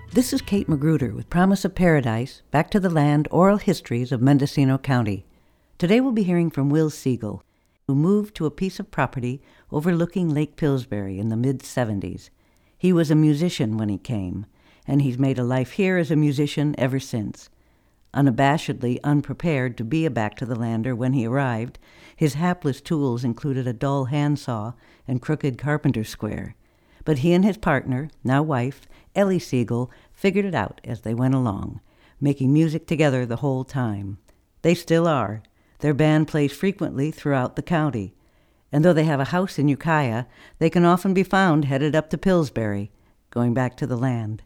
This is Kate Magruder with Promise of Paradise, Back to the Land, Oral Histories of Mendocino County. Today we'll be hearing from Will Siegel, who moved to a piece of property overlooking Lake Pillsbury in the mid-'70s. He was a musician when he came, and he's made a life here as a musician ever since. Unabashedly unprepared to be a back-to-the-lander when he arrived, his hapless tools included a dull handsaw and crooked carpenter's square. But he and his partner, now wife, Ellie Siegel, figured it out as they went along, making music together the whole time. They still are. Their band plays frequently throughout the county. And though they have a house in Ukiah, they can often be found headed up to Pillsbury, going back to the land.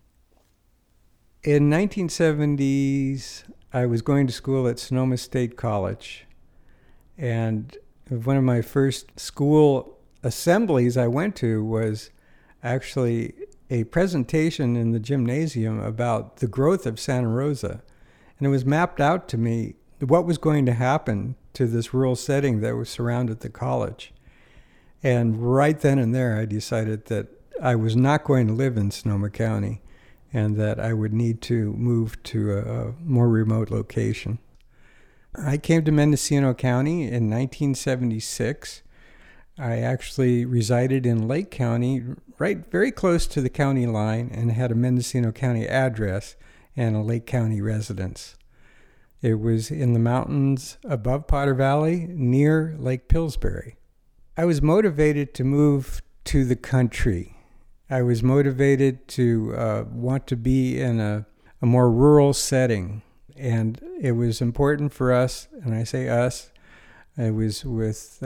In 1970s, I was going to school at Sonoma State College. And one of my first school assemblies I went to was actually a presentation in the gymnasium about the growth of Santa Rosa. And it was mapped out to me what was going to happen to this rural setting that was surrounded the college. And right then and there, I decided that I was not going to live in Sonoma County and that I would need to move to a more remote location. I came to Mendocino County in 1976. I actually resided in Lake County, right very close to the county line, and had a Mendocino County address and a Lake County residence. It was in the mountains above Potter Valley, near Lake Pillsbury. I was motivated to move to the country. I was motivated to want to be in a more rural setting. And it was important for us, and I say us, I was with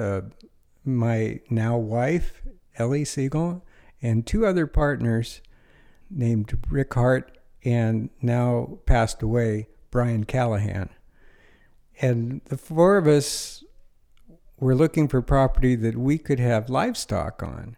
my now wife, Ellie Siegel, and two other partners named Rick Hart and now passed away, Brian Callahan. And the four of us were looking for property that we could have livestock on.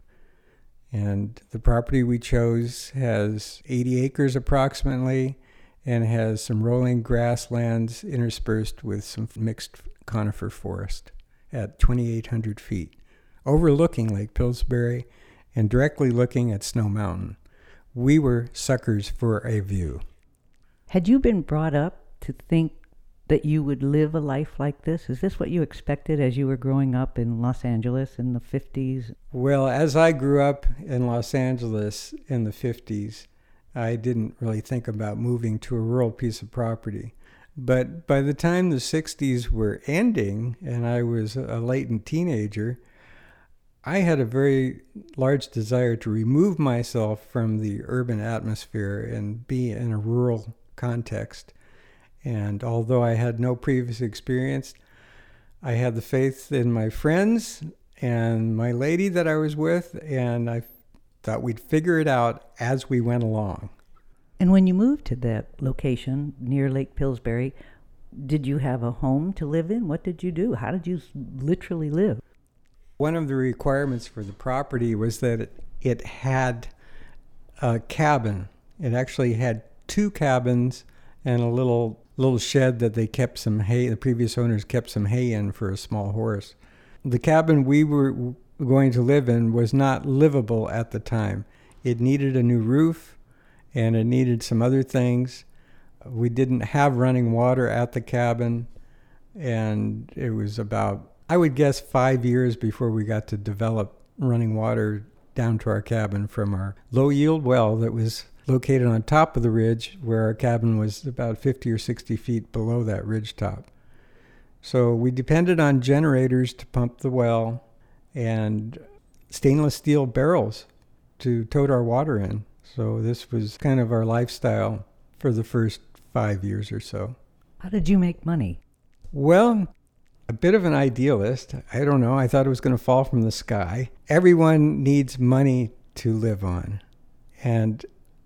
And the property we chose has 80 acres approximately and has some rolling grasslands interspersed with some mixed conifer forest at 2,800 feet, overlooking Lake Pillsbury and directly looking at Snow Mountain. We were suckers for a view. Had you been brought up to think that you would live a life like this? Is this what you expected as you were growing up in Los Angeles in the 50s? Well, as I grew up in Los Angeles in the 50s, I didn't really think about moving to a rural piece of property. But by the time the 60s were ending and I was a latent teenager, I had a very large desire to remove myself from the urban atmosphere and be in a rural context. And although I had no previous experience, I had the faith in my friends and my lady that I was with, and I thought we'd figure it out as we went along. And when you moved to that location near Lake Pillsbury, did you have a home to live in? What did you do? How did you literally live? One of the requirements for the property was that it had a cabin. It actually had two cabins and a little shed that they kept some hay. The previous owners kept some hay in for a small horse. The cabin we were going to live in was not livable at the time. It needed a new roof and it needed some other things. We didn't have running water at the cabin, and it was about, I would guess, 5 years before we got to develop running water down to our cabin from our low-yield well that was located on top of the ridge, where our cabin was about 50 or 60 feet below that ridge top. So we depended on generators to pump the well and stainless steel barrels to tote our water in. So this was kind of our lifestyle for the first 5 years or so. How did you make money? Well, a bit of an idealist. I don't know. I thought it was going to fall from the sky. Everyone needs money to live on. And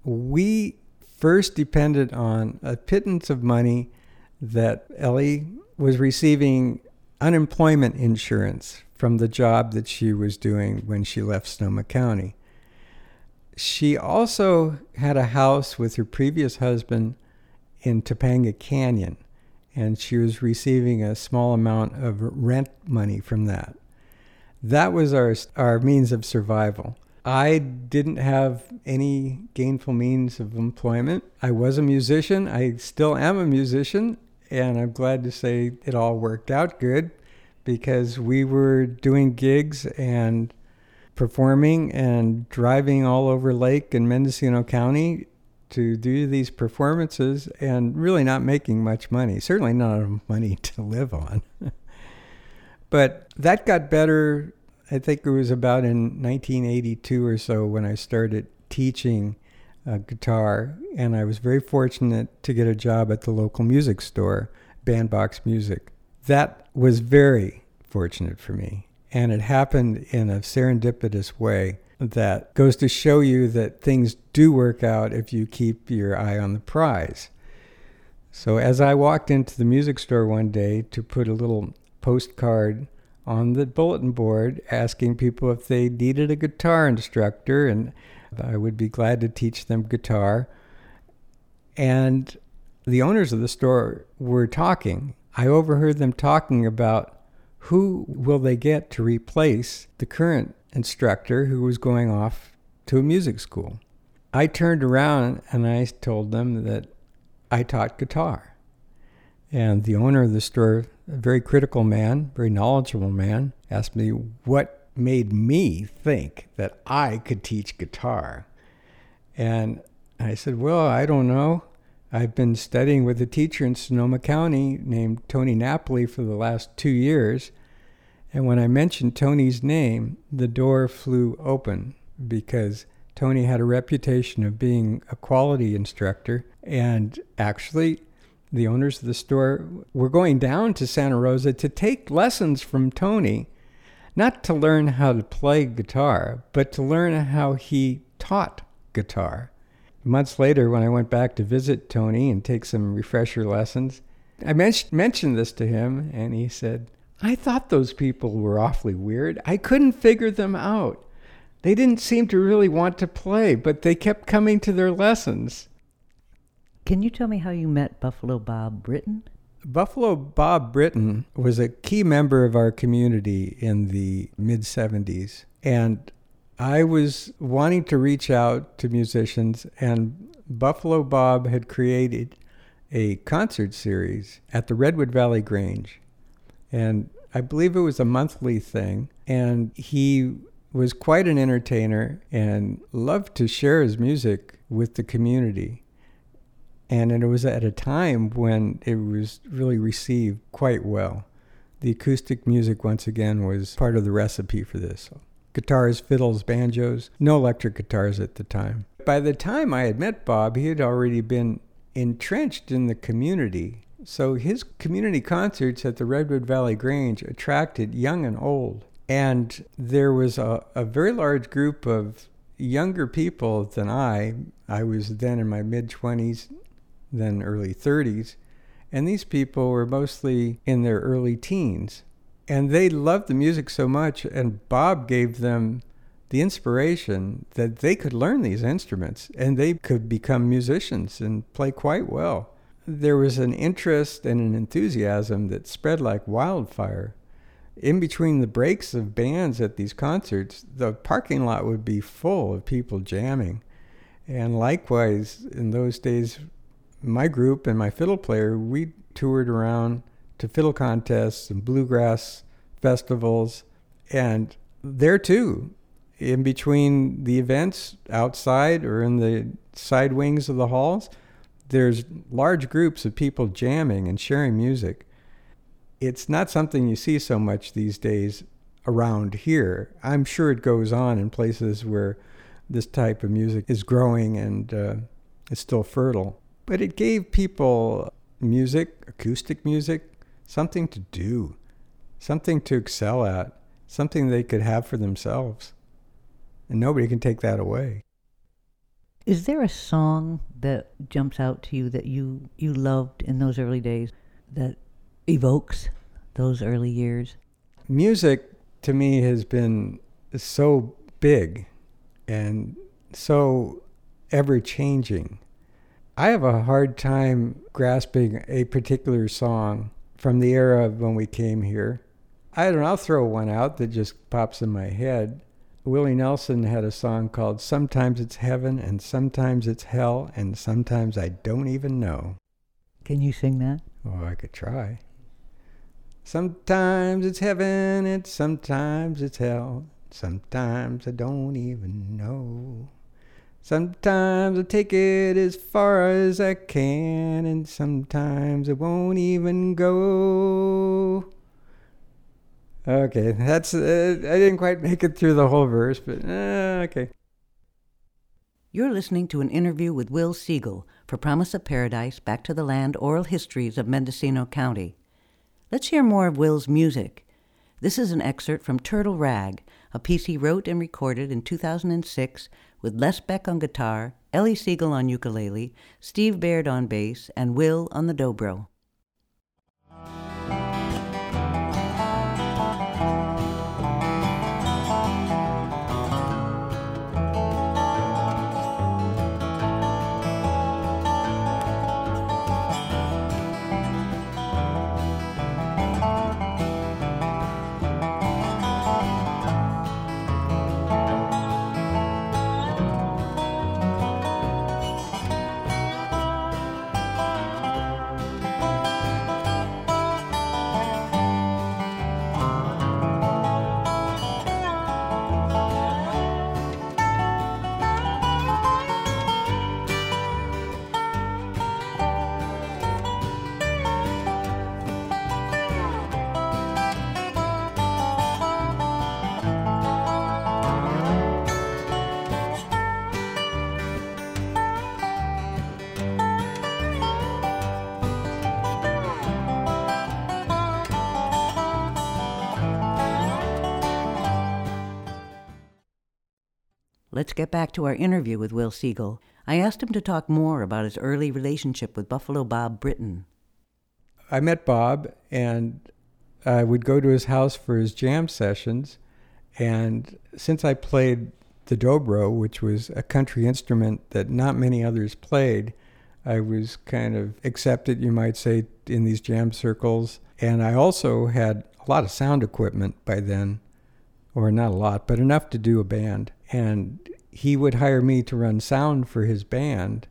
we first depended on a pittance of money that Ellie was receiving unemployment insurance from the job that she was doing when she left Sonoma County. She also had a house with her previous husband in Topanga Canyon, and she was receiving a small amount of rent money from that. That was our means of survival. I didn't have any gainful means of employment. I was a musician. I still am a musician. And I'm glad to say it all worked out good because we were doing gigs and performing and driving all over Lake and Mendocino County to do these performances and really not making much money, certainly not enough money to live on. But that got better. I think it was about in 1982 or so when I started teaching guitar, and I was very fortunate to get a job at the local music store, Bandbox Music. That was very fortunate for me, and it happened in a serendipitous way that goes to show you that things do work out if you keep your eye on the prize. So as I walked into the music store one day to put a little postcard on the bulletin board asking people if they needed a guitar instructor, and I would be glad to teach them guitar. And the owners of the store were talking. I overheard them talking about who will they get to replace the current instructor who was going off to a music school. I turned around and I told them that I taught guitar. And the owner of the store, a very critical man, very knowledgeable man, asked me what made me think that I could teach guitar. And I said, well, I don't know. I've been studying with a teacher in Sonoma County named Tony Napoli for the last 2 years. And when I mentioned Tony's name, the door flew open because Tony had a reputation of being a quality instructor. And actually, the owners of the store were going down to Santa Rosa to take lessons from Tony, not to learn how to play guitar, but to learn how he taught guitar. Months later, when I went back to visit Tony and take some refresher lessons, I mentioned this to him, and he said, I thought those people were awfully weird. I couldn't figure them out. They didn't seem to really want to play, but they kept coming to their lessons. Can you tell me how you met Buffalo Bob Britton? Buffalo Bob Britton was a key member of our community in the mid-'70s, and I was wanting to reach out to musicians, and Buffalo Bob had created a concert series at the Redwood Valley Grange. And I believe it was a monthly thing. And he was quite an entertainer and loved to share his music with the community. And it was at a time when it was really received quite well. The acoustic music, once again, was part of the recipe for this. Guitars, fiddles, banjos, no electric guitars at the time. By the time I had met Bob, he had already been entrenched in the community. So his community concerts at the Redwood Valley Grange attracted young and old. And there was a very large group of younger people than I. I was then in my mid-20s, then early 30s. And these people were mostly in their early teens. And they loved the music so much, and Bob gave them the inspiration that they could learn these instruments and they could become musicians and play quite well. There was an interest and an enthusiasm that spread like wildfire. In between the breaks of bands at these concerts, the parking lot would be full of people jamming. And likewise, in those days, my group and my fiddle player, we toured around to fiddle contests and bluegrass festivals. And there too, in between the events outside or in the side wings of the halls, there's large groups of people jamming and sharing music. It's not something you see so much these days around here. I'm sure it goes on in places where this type of music is growing and is still fertile. But it gave people music, acoustic music, something to do, something to excel at, something they could have for themselves. And nobody can take that away. Is there a song that jumps out to you that you loved in those early days that evokes those early years? Music, to me, has been so big and so ever-changing. I have a hard time grasping a particular song from the era of when we came here. I don't know, I'll throw one out that just pops in my head. Willie Nelson had a song called Sometimes It's Heaven and Sometimes It's Hell and Sometimes I Don't Even Know. Can you sing that? Oh, I could try. Sometimes it's heaven and sometimes it's hell. Sometimes I don't even know. Sometimes I take it as far as I can, and sometimes it won't even go. Okay, that's I didn't quite make it through the whole verse, but okay. You're listening to an interview with Will Siegel for Promise of Paradise, Back to the Land, Oral Histories of Mendocino County. Let's hear more of Will's music. This is an excerpt from Turtle Rag, a piece he wrote and recorded in 2006 with Les Beck on guitar, Ellie Siegel on ukulele, Steve Baird on bass, and Will on the dobro. Let's get back to our interview with Will Siegel. I asked him to talk more about his early relationship with Buffalo Bob Britton. I met Bob, and I would go to his house for his jam sessions. And since I played the dobro, which was a country instrument that not many others played, I was kind of accepted, you might say, in these jam circles. And I also had a lot of sound equipment by then, or not a lot, but enough to do a band. And he would hire me to run sound for his band.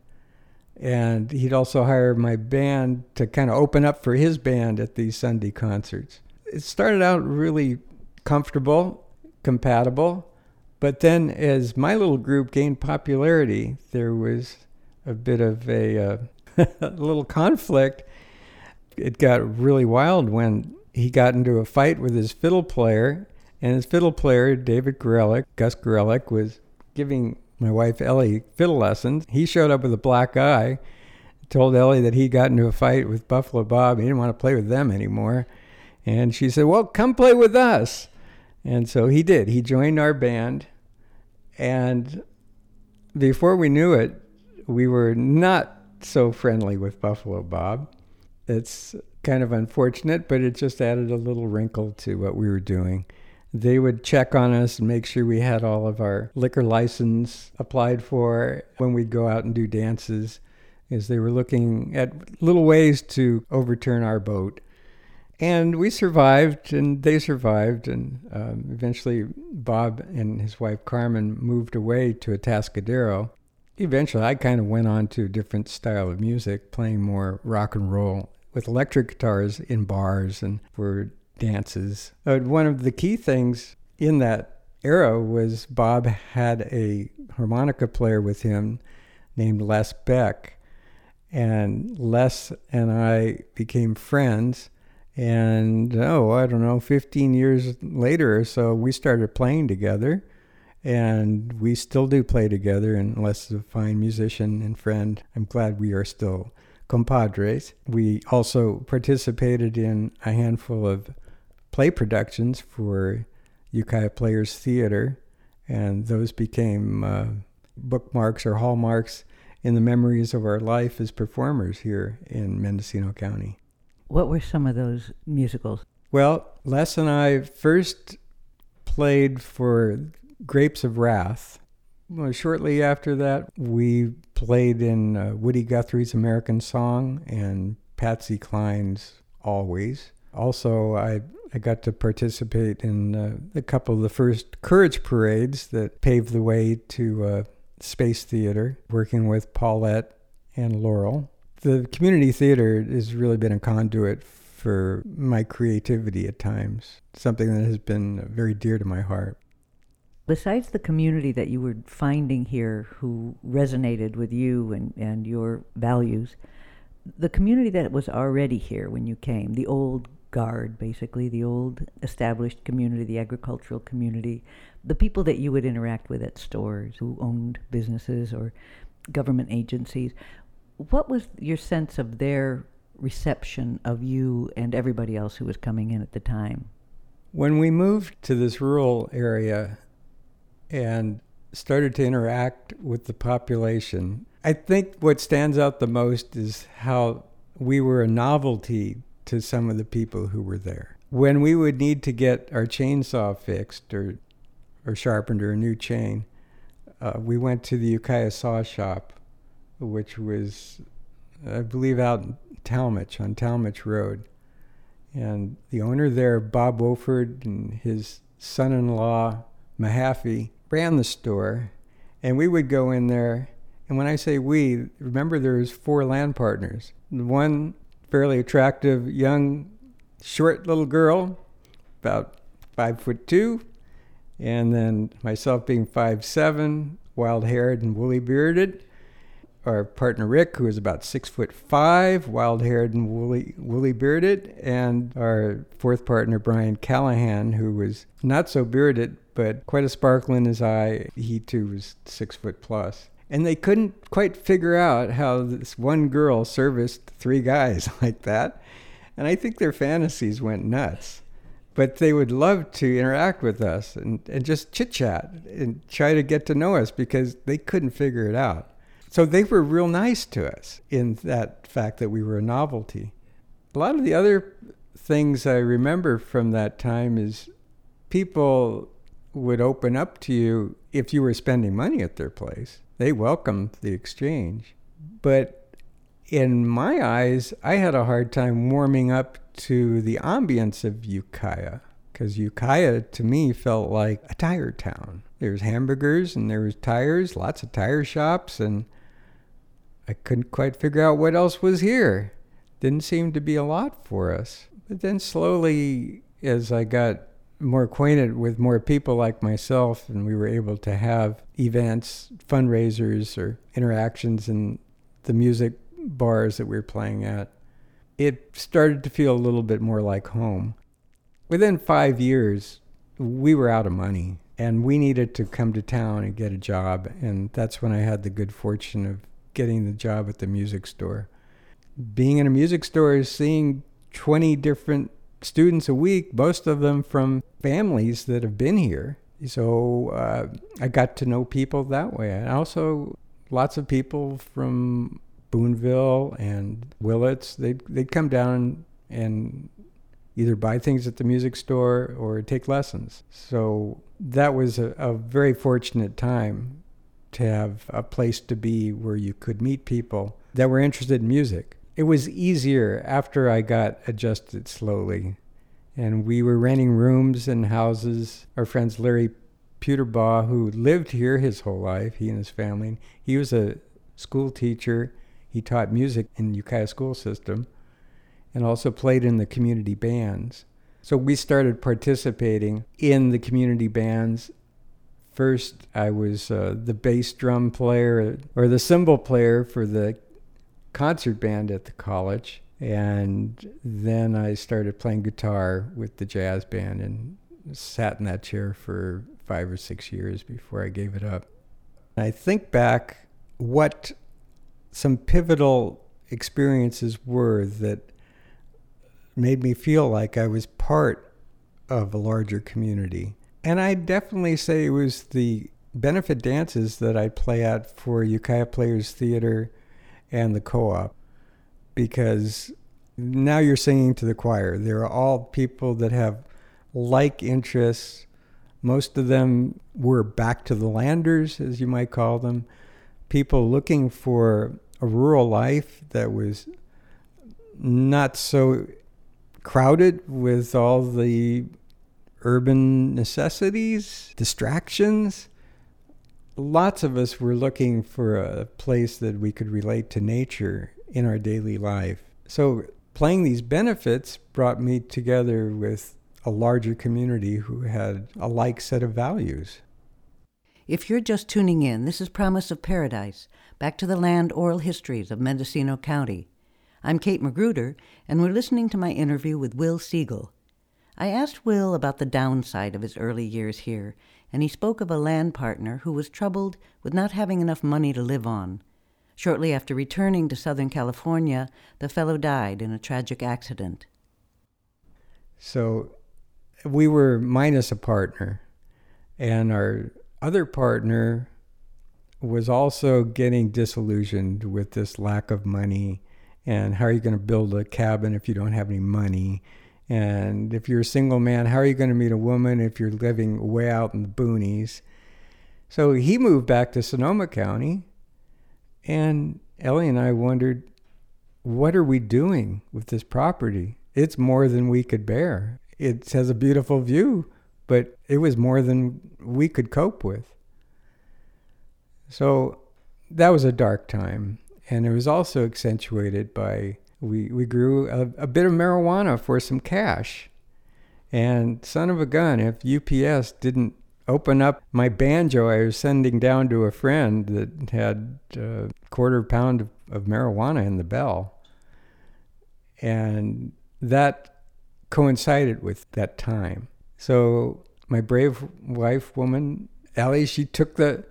And he'd also hire my band to kind of open up for his band at these Sunday concerts. It started out really comfortable, compatible. But then as my little group gained popularity, there was a bit of a little conflict. It got really wild when he got into a fight with his fiddle player. And his fiddle player, David Gorelick, Gus Gorelick, was giving my wife Ellie fiddle lessons. He showed up with a black eye, told Ellie that he got into a fight with Buffalo Bob. He didn't want to play with them anymore. And she said, well, come play with us. And so he did. He joined our band. And before we knew it, we were not so friendly with Buffalo Bob. It's kind of unfortunate, but it just added a little wrinkle to what we were doing. They would check on us and make sure we had all of our liquor license applied for when we'd go out and do dances, as they were looking at little ways to overturn our boat. And we survived, and they survived, and eventually Bob and his wife Carmen moved away to Atascadero. Eventually I kind of went on to a different style of music, playing more rock and roll with electric guitars in bars and for dances. One of the key things in that era was Bob had a harmonica player with him named Les Beck, and Les and I became friends. And 15 years later or so, we started playing together, and we still do play together. And Les is a fine musician and friend. I'm glad we are still compadres. We also participated in a handful of play productions for Ukiah Players Theater, and those became bookmarks or hallmarks in the memories of our life as performers here in Mendocino County. What were some of those musicals? Well, Les and I first played for Grapes of Wrath. Well, shortly after that, we played in Woody Guthrie's American Song and Patsy Cline's Always. Also, I I got to participate in a couple of the first Courage parades that paved the way to Space Theater, working with Paulette and Laurel. The community theater has really been a conduit for my creativity at times, something that has been very dear to my heart. Besides the community that you were finding here who resonated with you and your values, the community that was already here when you came, the old guard, basically, the old established community, the agricultural community, the people that you would interact with at stores who owned businesses or government agencies, what was your sense of their reception of you and everybody else who was coming in at the time? When we moved to this rural area and started to interact with the population, I think what stands out the most is how we were a novelty to some of the people who were there. When we would need to get our chainsaw fixed or sharpened or a new chain, we went to the Ukiah Saw Shop, which was, I believe, out in Talmadge, on Talmadge Road. And the owner there, Bob Wofford, and his son-in-law, Mahaffey, ran the store. And we would go in there, and when I say we, remember there was 4 land partners. One fairly attractive, young, short little girl, about 5'2", and then myself being 5'7", wild-haired and woolly-bearded. Our partner Rick, who was about 6'5", wild-haired and woolly-bearded, and our fourth partner Brian Callahan, who was not so bearded, but quite a sparkle in his eye. He too was 6 foot plus. And they couldn't quite figure out how this one girl serviced 3 guys like that. And I think their fantasies went nuts. But they would love to interact with us and just chit-chat and try to get to know us because they couldn't figure it out. So they were real nice to us in that fact that we were a novelty. A lot of the other things I remember from that time is people would open up to you if you were spending money at their place. They welcomed the exchange. But in my eyes, I had a hard time warming up to the ambience of Ukiah, because Ukiah to me felt like a tire town. There was hamburgers and there was tires, lots of tire shops, and I couldn't quite figure out what else was here. Didn't seem to be a lot for us. But then slowly, as I got more acquainted with more people like myself, and we were able to have events, fundraisers, or interactions in the music bars that we were playing at, it started to feel a little bit more like home. Within 5 years, we were out of money, and we needed to come to town and get a job, and that's when I had the good fortune of getting the job at the music store. Being in a music store is seeing 20 different students a week, most of them from families that have been here. So I got to know people that way. And also lots of people from Boonville and Willits, they'd come down and either buy things at the music store or take lessons. So that was a very fortunate time to have a place to be where you could meet people that were interested in music. It was easier after I got adjusted slowly. And we were renting rooms and houses. Our friend Larry Puterbaugh, who lived here his whole life, he and his family, he was a school teacher. He taught music in the Ukiah school system and also played in the community bands. So we started participating in the community bands. First, I was the bass drum player or the cymbal player for the concert band at the college. And then I started playing guitar with the jazz band and sat in that chair for 5 or 6 years before I gave it up. I think back what some pivotal experiences were that made me feel like I was part of a larger community. And I definitely say it was the benefit dances that I play at for Ukiah Players Theater and the Co-op, because now you're singing to the choir. They're all people that have like interests. Most of them were back to the landers, as you might call them, people looking for a rural life that was not so crowded with all the urban necessities, distractions. Lots of us were looking for a place that we could relate to nature in our daily life. So playing these benefits brought me together with a larger community who had a like set of values. If you're just tuning in, this is Promise of Paradise, Back to the Land Oral Histories of Mendocino County. I'm Kate Magruder, and we're listening to my interview with Will Siegel. I asked Will about the downside of his early years here, and he spoke of a land partner who was troubled with not having enough money to live on. Shortly after returning to Southern California, the fellow died in a tragic accident. So we were minus a partner, and our other partner was also getting disillusioned with this lack of money. And how are you going to build a cabin if you don't have any money? And if you're a single man, how are you going to meet a woman if you're living way out in the boonies? So he moved back to Sonoma County, and Ellie and I wondered, what are we doing with this property? It's more than we could bear. It has a beautiful view, but it was more than we could cope with. So that was a dark time. And it was also accentuated by, we grew a bit of marijuana for some cash. And son of a gun, if UPS didn't open up my banjo I was sending down to a friend that had a quarter pound of marijuana in the bell. And that coincided with that time. So my brave wife, woman, Ellie, she took the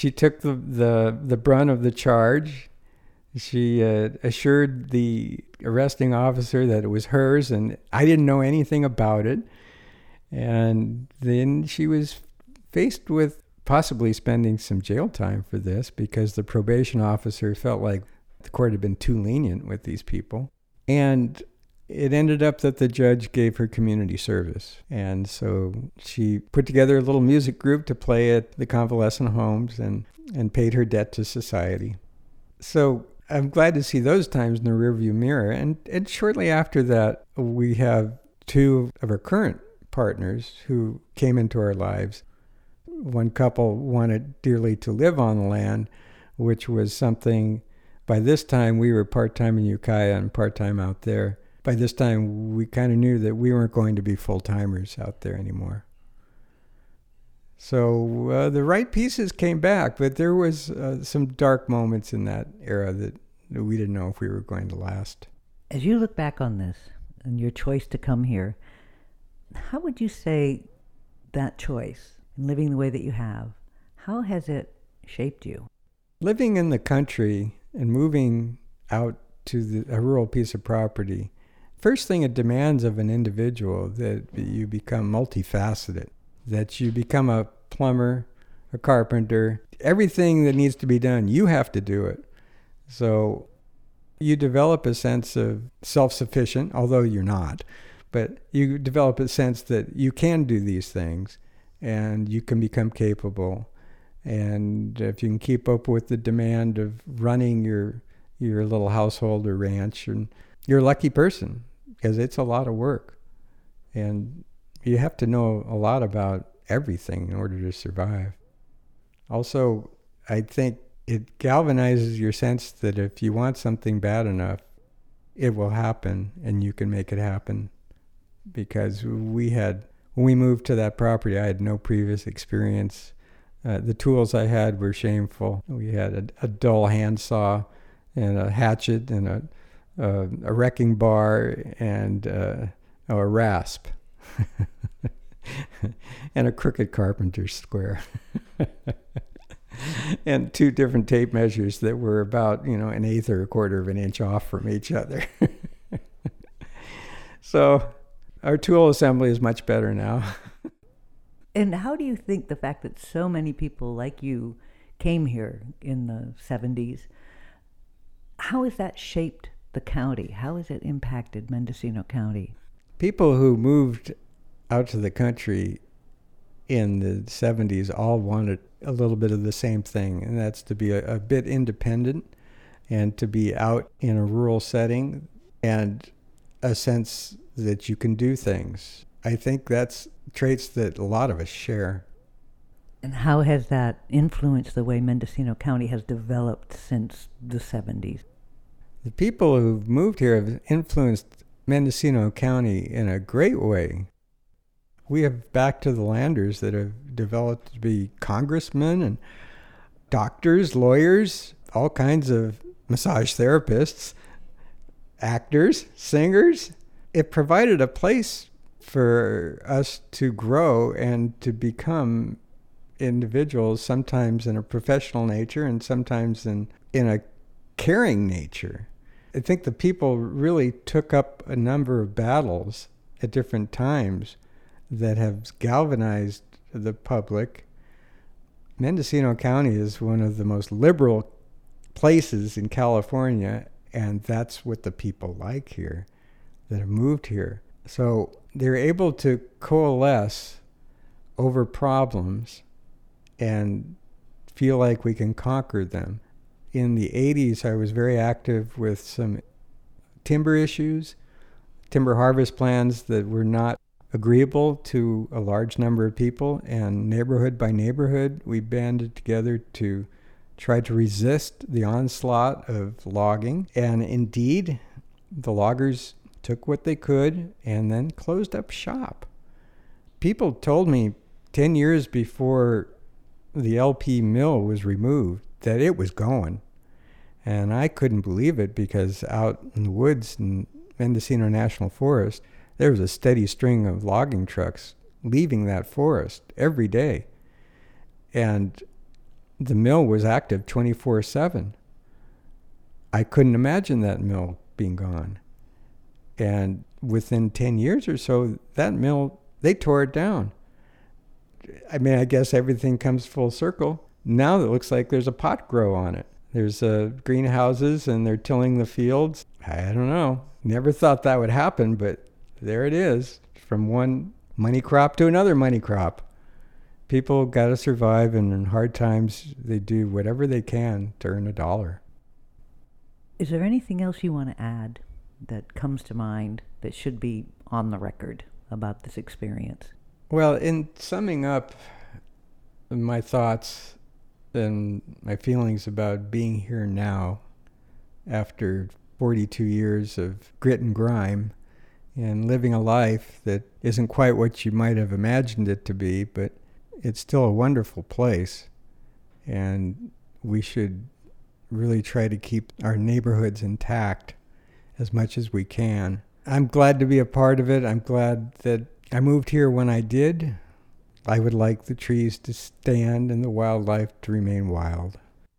brunt of the charge. She assured the arresting officer that it was hers, and I didn't know anything about it. And then she was faced with possibly spending some jail time for this because the probation officer felt like the court had been too lenient with these people. And it ended up that the judge gave her community service. And so she put together a little music group to play at the convalescent homes and paid her debt to society. So I'm glad to see those times in the rearview mirror. And shortly after that, we have two of our current partners who came into our lives. One couple wanted dearly to live on the land, which was something, by this time we were part-time in Ukiah and part-time out there. By this time we kind of knew that we weren't going to be full-timers out there anymore. So the right pieces came back, but there was some dark moments in that era that we didn't know if we were going to last. As you look back on this and your choice to come here, how would you say that choice and living the way that you have, how has it shaped you? Living in the country and moving out to a rural piece of property, first thing it demands of an individual that you become multifaceted, that you become a plumber, a carpenter, everything that needs to be done, you have to do it. So you develop a sense of self-sufficient, although you're not, but you develop a sense that you can do these things and you can become capable. And if you can keep up with the demand of running your little household or ranch, and you're a lucky person because it's a lot of work. And you have to know a lot about everything in order to survive. Also, I think it galvanizes your sense that if you want something bad enough, it will happen and you can make it happen. Because when we moved to that property, I had no previous experience. The tools I had were shameful. We had a dull handsaw and a hatchet and a wrecking bar and a rasp and a crooked carpenter's square. And two different tape measures that were about, an eighth or a quarter of an inch off from each other. So our tool assembly is much better now. And how do you think the fact that so many people like you came here in the 70s, how has that shaped the county? How has it impacted Mendocino County? People who moved out to the country in the 70s all wanted a little bit of the same thing, and that's to be a bit independent and to be out in a rural setting. And a sense that you can do things. I think that's traits that a lot of us share. And how has that influenced the way Mendocino County has developed since the 70s? The people who've moved here have influenced Mendocino County in a great way. We have back to the landers that have developed to be congressmen and doctors, lawyers, all kinds of massage therapists, actors, singers. It provided a place for us to grow and to become individuals, sometimes in a professional nature and sometimes in a caring nature. I think the people really took up a number of battles at different times that have galvanized the public. Mendocino County is one of the most liberal places in California, and that's what the people like here that have moved here. So they're able to coalesce over problems and feel like we can conquer them. In the 80s, I was very active with some timber issues, timber harvest plans that were not agreeable to a large number of people, and neighborhood by neighborhood, we banded together to try to resist the onslaught of logging. And indeed, the loggers took what they could and then closed up shop. People told me 10 years before the LP mill was removed that it was going. And I couldn't believe it, because out in the woods in Mendocino National Forest, there was a steady string of logging trucks leaving that forest every day. And the mill was active 24/7. I couldn't imagine that mill being gone. And within 10 years or so, that mill, they tore it down. I mean, I guess everything comes full circle. Now it looks like there's a pot grow on it. There's greenhouses and they're tilling the fields. I don't know. Never thought that would happen, but there it is. From one money crop to another money crop. People got to survive, and in hard times, they do whatever they can to earn a dollar. Is there anything else you want to add that comes to mind that should be on the record about this experience? Well, in summing up my thoughts and my feelings about being here now, after 42 years of grit and grime and living a life that isn't quite what you might have imagined it to be, but it's still a wonderful place, and we should really try to keep our neighborhoods intact as much as we can. I'm glad to be a part of it. I'm glad that I moved here when I did. I would like the trees to stand and the wildlife to remain wild.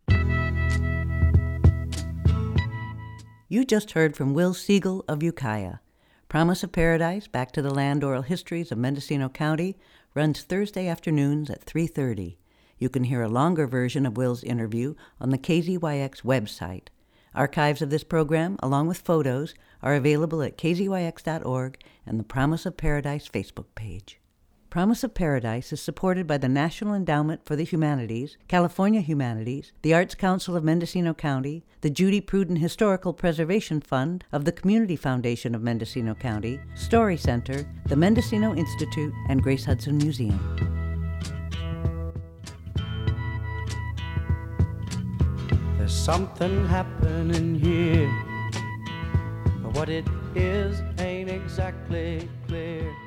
You just heard from Will Siegel of Ukiah. Promise of Paradise, Back to the Land Oral Histories of Mendocino County runs Thursday afternoons at 3:30. You can hear a longer version of Will's interview on the KZYX website. Archives of this program, along with photos, are available at kzyx.org and the Promise of Paradise Facebook page. Promise of Paradise is supported by the National Endowment for the Humanities, California Humanities, the Arts Council of Mendocino County, the Judy Pruden Historical Preservation Fund of the Community Foundation of Mendocino County, Story Center, the Mendocino Institute, and Grace Hudson Museum. There's something happening here, but what it is ain't exactly clear.